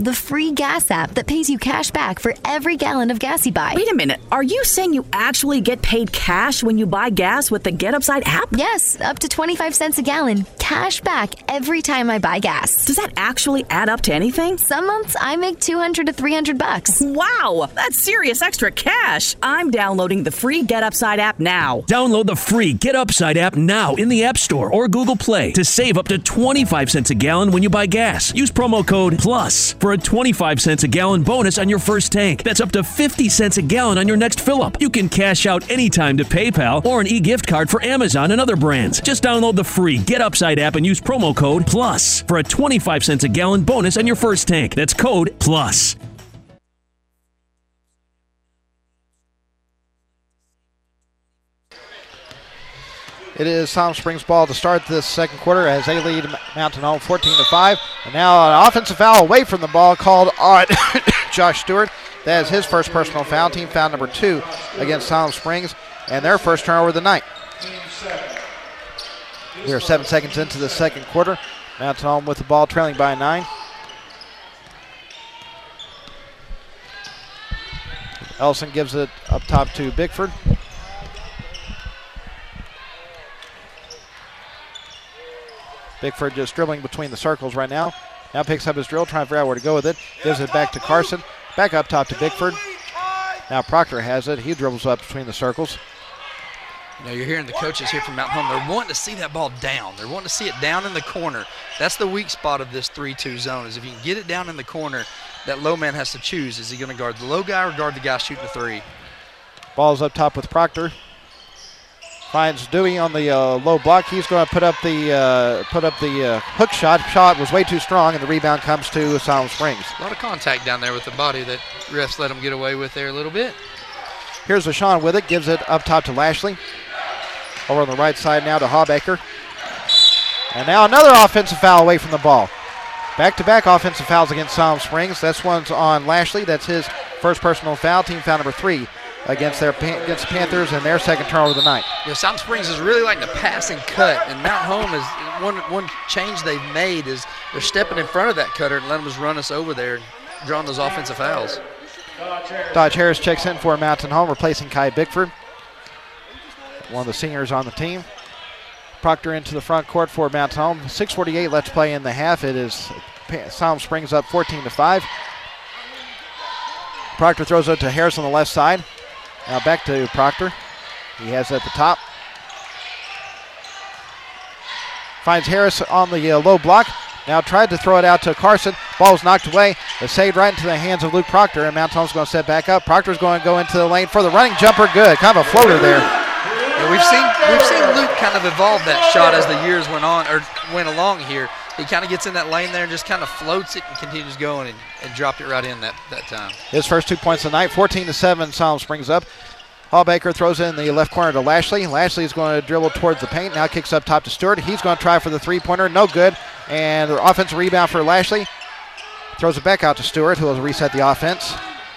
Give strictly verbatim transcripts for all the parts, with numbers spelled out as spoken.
the free gas app that pays you cash back for every gallon of gas you buy. Wait a minute. Are you saying you actually get paid cash when you buy gas with the Get Upside app? Yes, up to twenty-five cents a gallon. Cash back every time I buy gas. Does that actually add up to anything? Some months I make two hundred to three hundred bucks. Wow, that's serious extra cash. I'm downloading the free Get Upside app now. Download the free Get Upside app now in the App Store or Google Play to save up to twenty-five cents a gallon when you buy gas. Use promo code PLUS for a twenty-five cents a gallon bonus on your first tank. That's up to fifty cents a gallon on your next fill-up. You can cash out anytime to PayPal or an e-gift card for Amazon and other brands. Just download the free Get Upside app and use promo code PLUS for a twenty-five cents a gallon bonus on your first tank. That's code PLUS. It is Silent Springs ball to start this second quarter as they lead Mountain Home fourteen to five. And now an offensive foul away from the ball called on Josh Stewart. That is his first personal foul, team foul number two against Silent Springs, and their first turnover of the night. We are seven seconds into the second quarter. Mountain Home with the ball trailing by nine. Ellison gives it up top to Bickford. Bickford just dribbling between the circles right now. Now picks up his drill, trying to figure out where to go with it. Gives it back to Carson. Back up top to Bickford. Now Proctor has it. He dribbles up between the circles. You know, you're hearing the coaches here from Mountain Home. They're wanting to see that ball down. They're wanting to see it down in the corner. That's the weak spot of this three two zone, is if you can get it down in the corner, that low man has to choose. Is he going to guard the low guy or guard the guy shooting the three? Ball's up top with Proctor. Finds Dewey on the uh, low block. He's going to put up the uh, put up the uh, hook shot. Shot was way too strong, and the rebound comes to Silent Springs. A lot of contact down there with the body that refs let him get away with there a little bit. Here's Vashon with it. Gives it up top to Lashley. Over on the right side now to Hawbaker. And now another offensive foul away from the ball. Back-to-back offensive fouls against Silent Springs. This one's on Lashley. That's his first personal foul. Team foul number three against their against the Panthers and their second turnover of the night. You know, Silent Springs is really like the pass and cut, and Mountain Home is one one change they've made is they're stepping in front of that cutter and letting us run us over there and drawing those offensive fouls. Dodge Harris checks in for Mountain Home, replacing Kai Bickford, one of the seniors on the team. Proctor into the front court for Mountain Home. six forty-eight left to play in the half. It is Silent Springs up fourteen to five. Proctor throws it to Harris on the left side. Now back to Proctor. He has it at the top. Finds Harris on the uh, low block. Now tried to throw it out to Carson. Ball was knocked away. It's saved right into the hands of Luke Proctor, and Mountain Home's going to set back up. Proctor's going to go into the lane for the running jumper. Good. Kind of a floater there. Yeah, we've seen we've seen Luke kind of evolve that shot as the years went on or went along here. He kind of gets in that lane there and just kind of floats it and continues going and, and dropped it right in that, that time. His first two points of the night, fourteen to seven, Silent Springs up. Hallbaker throws it in the left corner to Lashley. Lashley is going to dribble towards the paint. Now kicks up top to Stewart. He's going to try for the three-pointer. No good. And the offensive rebound for Lashley. Throws it back out to Stewart, who will reset the offense.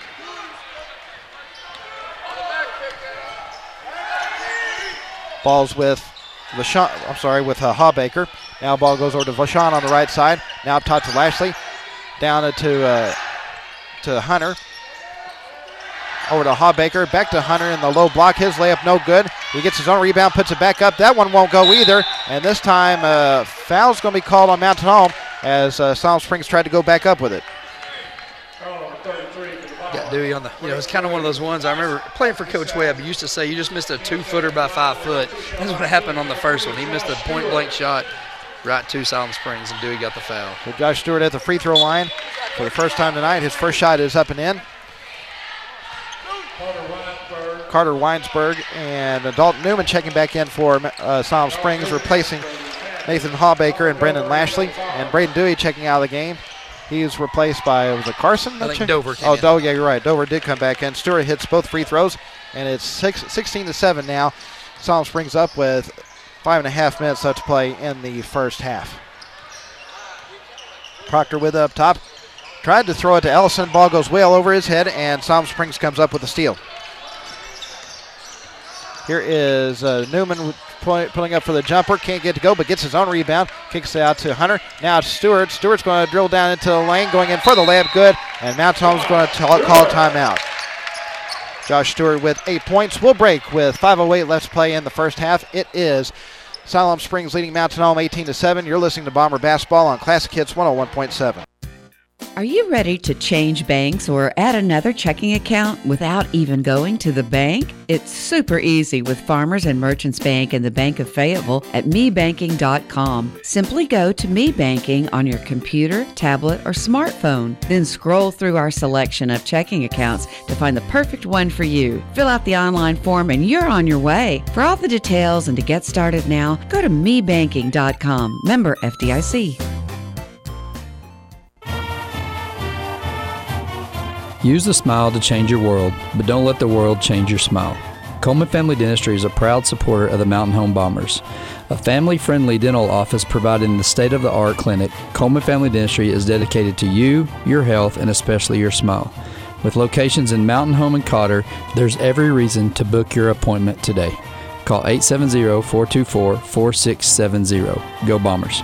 Ball's with Vashon, I'm sorry, with uh, Hawbaker. Now ball goes over to Vashon on the right side. Now up top to Lashley. Down to uh, to Hunter. Over to Hawbaker. Back to Hunter in the low block. His layup no good. He gets his own rebound, puts it back up. That one won't go either. And this time uh, foul's going to be called on Mountain Home as uh, Silent Springs tried to go back up with it. Got Dewey on the, you know, it's kind of one of those ones. I remember playing for Coach Webb. He used to say, you just missed a two-footer by five foot. That's what happened on the first one. He missed a point-blank shot right to Silent Springs, and Dewey got the foul. So Josh Stewart at the free throw line for the first time tonight. His first shot is up and in. Carter Weinsberg and Dalton Newman checking back in for uh, Silent Springs, replacing Nathan Hawbaker and Brendan Lashley. And Braden Dewey checking out of the game. He is replaced by, was it Carson? I think Dover came Oh, in. Dover, yeah, you're right. Dover did come back in. Stewart hits both free throws, and it's six, sixteen to seven now. Silent Springs up with five and a half minutes left to play in the first half. Proctor with it up top. Tried to throw it to Ellison. Ball goes well over his head, and Silent Springs comes up with a steal. Here is uh, Newman point, pulling up for the jumper. Can't get to go, but gets his own rebound. Kicks it out to Hunter. Now to Stewart. Stewart's going to drill down into the lane, going in for the layup. Good. And Mount Home's going to call a timeout. Josh Stewart with eight points. We'll break with five oh eight left to play in the first half. It is Siloam Springs leading Mountain Home eighteen to seven. You're listening to Bomber Basketball on Classic Hits one oh one point seven. Are you ready to change banks or add another checking account without even going to the bank? It's super easy with Farmers and Merchants Bank and the Bank of Fayetteville at me banking dot com. Simply go to Me Banking on your computer, tablet, or smartphone. Then scroll through our selection of checking accounts to find the perfect one for you. Fill out the online form and you're on your way. For all the details and to get started now, go to me banking dot com. Member F D I C. Use the smile to change your world, but don't let the world change your smile. Coleman Family Dentistry is a proud supporter of the Mountain Home Bombers. A family-friendly dental office providing the state-of-the-art clinic, Coleman Family Dentistry is dedicated to you, your health, and especially your smile. With locations in Mountain Home and Cotter, there's every reason to book your appointment today. Call eight seven zero, four two four, four six seven zero. Go Bombers.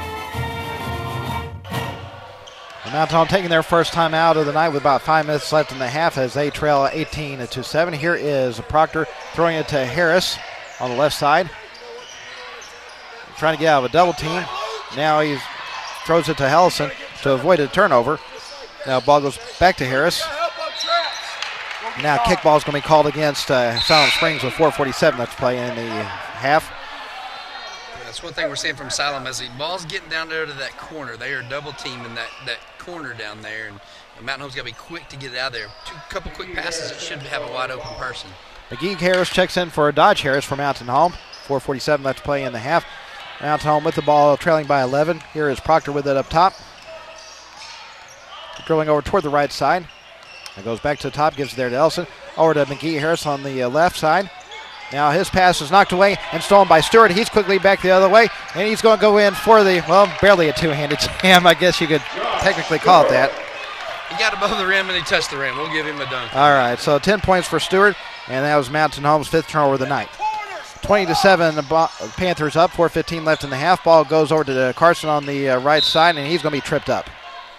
Mountain Home taking their first time out of the night with about five minutes left in the half as they trail eighteen to seven. Here is Proctor throwing it to Harris on the left side. Trying to get out of a double team. Now he throws it to Hellison to avoid a turnover. Now ball goes back to Harris. Now kickball is going to be called against uh, Siloam Springs with four forty-seven left to play in the half. That's one thing we're seeing from Siloam as the ball's getting down there to that corner. They are double teaming that, that corner down there, and, and Mountain Home's got to be quick to get it out there. Two couple quick passes, it should have a wide open person. McGee Harris checks in for Dodge Harris for Mountain Home. four forty-seven left to play in the half. Mountain Home with the ball trailing by eleven. Here is Proctor with it up top. Drilling over toward the right side. It goes back to the top, gives it there to Elson. Over to McGee Harris on the uh, left side. Now his pass is knocked away and stolen by Stewart. He's quickly back the other way, and he's going to go in for the, well, barely a two-handed jam. I guess you could technically call it that. He got above the rim and he touched the rim. We'll give him a dunk. All right, so ten points for Stewart, and that was Mountain Home's fifth turnover of the night. twenty to seven, the Panthers up, four fifteen left in the half. Ball goes over to Carson on the uh, right side, and he's going to be tripped up.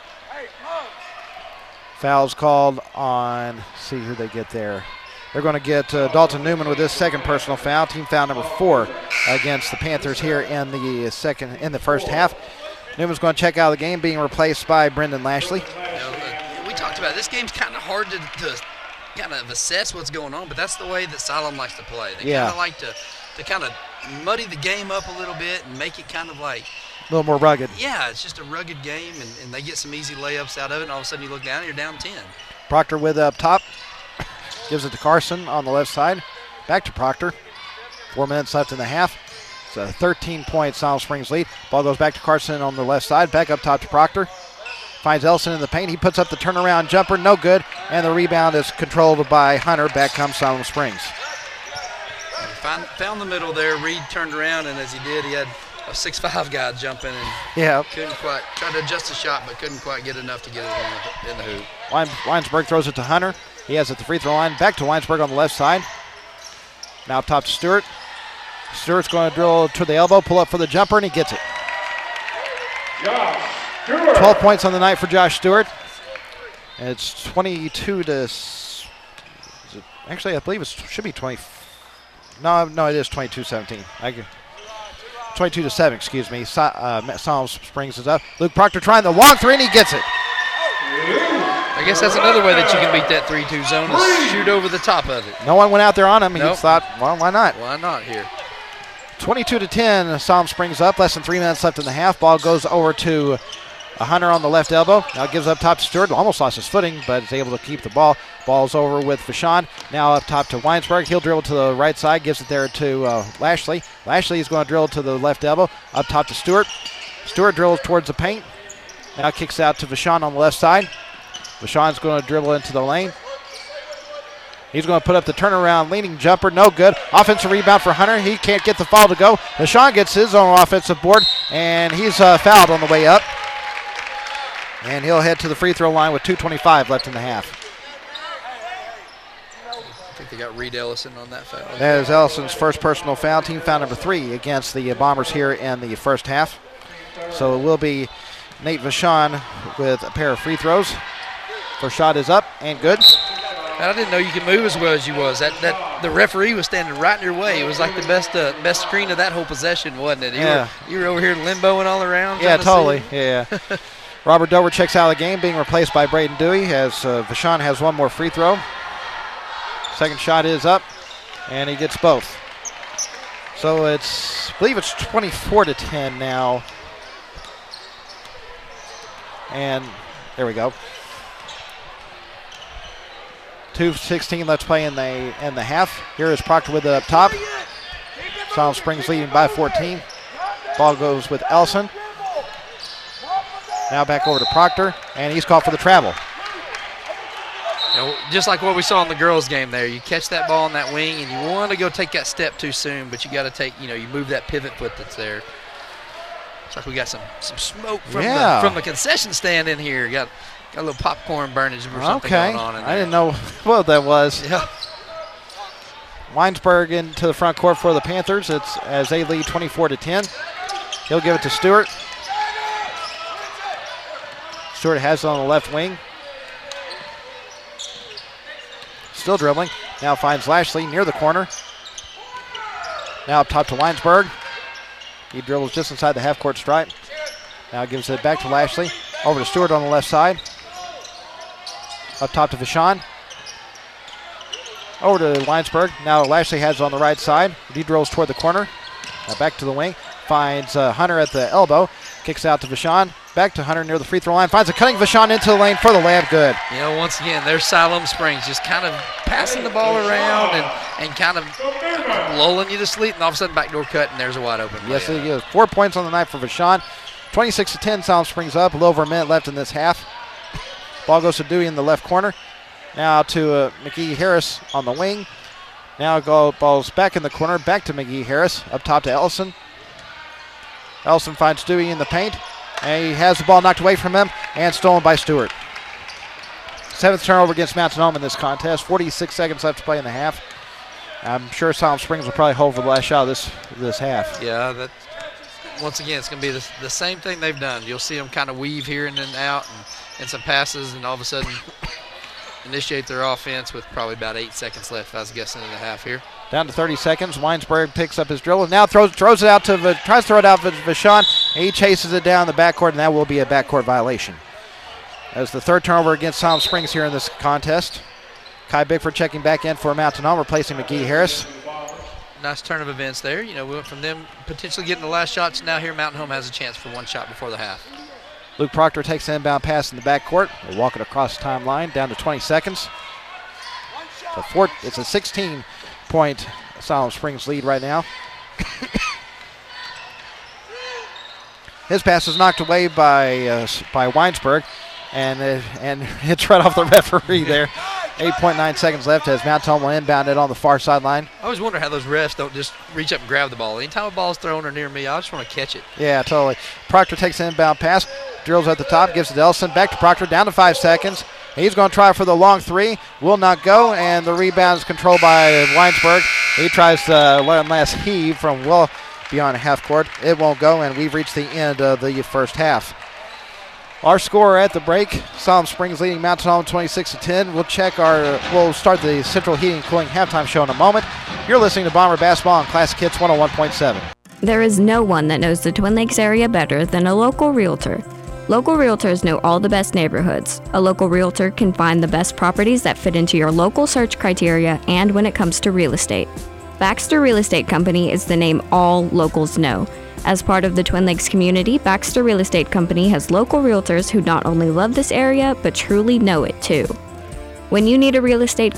Fouls called on, let's see who they get there. They're going to get uh, Dalton Newman with his second personal foul, team foul number four against the Panthers here in the second, in the first half. Newman's going to check out of the game, being replaced by Brendan Lashley. You know, uh, we talked about it. This game's kind of hard to, to kind of assess what's going on, but that's the way that Siloam likes to play. They yeah. kind of like to, to kind of muddy the game up a little bit and make it kind of like a little more rugged. Yeah, it's just a rugged game, and, and they get some easy layups out of it, and all of a sudden you look down and you're down ten. Proctor with it up top. Gives it to Carson on the left side. Back to Proctor. Four minutes left in the half. It's a thirteen-point Siloam Springs lead. Ball goes back to Carson on the left side. Back up top to Proctor. Finds Elson in the paint. He puts up the turnaround jumper. No good. And the rebound is controlled by Hunter. Back comes Siloam Springs. Find, found the middle there. Reed turned around, and as he did, he had a six five guy jumping and yeah. couldn't quite, tried to adjust the shot, but couldn't quite get enough to get it in the, in the hoop. Weinsberg throws it to Hunter. He has it at the free throw line. Back to Weinsberg on the left side. Now top to Stewart. Stewart's going to drill to the elbow, pull up for the jumper, and he gets it. twelve points on the night for Josh Stewart. And it's twenty-two to, is it, actually I believe it should be twenty. No, no, it is twenty-two seventeen. I can, twenty-two to seven, excuse me. So, uh, Siloam Springs is up. Luke Proctor trying the long three, and he gets it. I guess that's another way that you can beat that three two zone is shoot over the top of it. No one went out there on him. He nope. thought, well, why not? Why not here? twenty-two to ten, Siloam Springs up. Less than three minutes left in the half. Ball goes over to a Hunter on the left elbow. Now gives up top to Stewart. Almost lost his footing, but is able to keep the ball. Ball's over with Vashon. Now up top to Weinsberg. He'll dribble to the right side. Gives it there to uh, Lashley. Lashley is going to drill to the left elbow. Up top to Stewart. Stewart drills towards the paint. Now kicks out to Vashon on the left side. Vashon's going to dribble into the lane. He's going to put up the turnaround leaning jumper. No good. Offensive rebound for Hunter. He can't get the foul to go. Vashon gets his own offensive board, and he's uh, fouled on the way up. And he'll head to the free throw line with two twenty-five left in the half. think they got Reed Ellison on that foul. That is Ellison's first personal foul, team foul number three against the Bombers here in the first half. So it will be Nate Vachon with a pair of free throws. First shot is up and good. I didn't know you could move as well as you was. That that the referee was standing right in your way. It was like the best uh, best screen of that whole possession, wasn't it? You yeah. Were, you were over here limboing all around. Yeah, to totally. Yeah. Robert Dover checks out of the game, being replaced by Braden Dewey as uh, Vachon has one more free throw. Second shot is up, and he gets both. So it's, I believe it's twenty-four to ten now. And there we go. two sixteen left play in the in the half. Here is Proctor with it up top. Siloam Springs leading by fourteen. Ball goes with Ellison. Now back over to Proctor, and he's called for the travel. You know, just like what we saw in the girls' game there, you catch that ball on that wing, and you want to go take that step too soon, but you got to take, you know, you move that pivot foot that's there. Looks like we got some some smoke from yeah. the from the concession stand in here. Got got a little popcorn burnage or something okay. going on in there. I didn't know what that was. Yeah. Weinsberg into the front court for the Panthers. It's as they lead twenty-four to ten. He'll give it to Stewart. Stewart has it on the left wing. Still dribbling. Now finds Lashley near the corner. Now up top to Weinsberg. He dribbles just inside the half-court stripe. Now gives it back to Lashley. Over to Stewart on the left side. Up top to Vachon. Over to Weinsberg. Now Lashley has it on the right side. He drills toward the corner. Now back to the wing. Finds uh, Hunter at the elbow. Kicks out to Vachon. Back to Hunter near the free throw line. Finds a cutting Vachon into the lane for the layup. Good. You know, once again, there's Siloam Springs just kind of passing the ball around and, and kind of lulling you to sleep, and all of a sudden backdoor cut, and there's a wide open. Yes, it is. Four points on the night for Vachon. twenty-six to ten, Siloam Springs up. A little over a minute left in this half. Ball goes to Dewey in the left corner. Now to uh, McGee Harris on the wing. Now go balls back in the corner. Back to McGee Harris. Up top to Ellison. Ellison finds Dewey in the paint. And he has the ball knocked away from him and stolen by Stewart. Seventh turnover against Mountain Home in this contest. forty-six seconds left to play in the half. I'm sure Siloam Springs will probably hold for the last shot of this, this half. Yeah, that. Once again, it's going to be the, the same thing they've done. You'll see them kind of weave here and then out and, and some passes, and all of a sudden initiate their offense with probably about eight seconds left, I was guessing, in the half here. Down to thirty seconds. Weinsberg picks up his dribble. Now throws throws it out to tries to throw it out to Vachon. He chases it down the backcourt, and that will be a backcourt violation. As the third turnover against Siloam Springs here in this contest. Kai Bickford checking back in for Mountain Home, replacing McGee Harris. Nice turn of events there. You know, we went from them potentially getting the last shots. Now here Mountain Home has a chance for one shot before the half. Luke Proctor takes the inbound pass in the backcourt. We'll walk it across the timeline down to twenty seconds. So four, it's a sixteen-point Siloam Springs lead right now. His pass is knocked away by uh, by Weinsberg, and uh, and it's right off the referee there. eight point nine seconds left as Mountain Home will inbound it on the far sideline. I always wonder how those refs don't just reach up and grab the ball. Anytime a ball is thrown or near me, I just want to catch it. Yeah, totally. Proctor takes an inbound pass, drills at the top, gives it to Ellison, back to Proctor, down to five seconds. He's going to try for the long three, will not go, and the rebound is controlled by Weinsberg. He tries to one last heave from well beyond half court. It won't go, and we've reached the end of the first half. Our score at the break, Siloam Springs leading Mountain Home twenty-six to ten. We'll check our, we'll start the Central Heating and Cooling halftime show in a moment. You're listening to Bomber Basketball on Classic Hits one oh one point seven. There is no one that knows the Twin Lakes area better than a local realtor. Local realtors know all the best neighborhoods. A local realtor can find the best properties that fit into your local search criteria and when it comes to real estate. Baxter Real Estate Company is the name all locals know. As part of the Twin Lakes community, Baxter Real Estate Company has local realtors who not only love this area, but truly know it too. When you need a real estate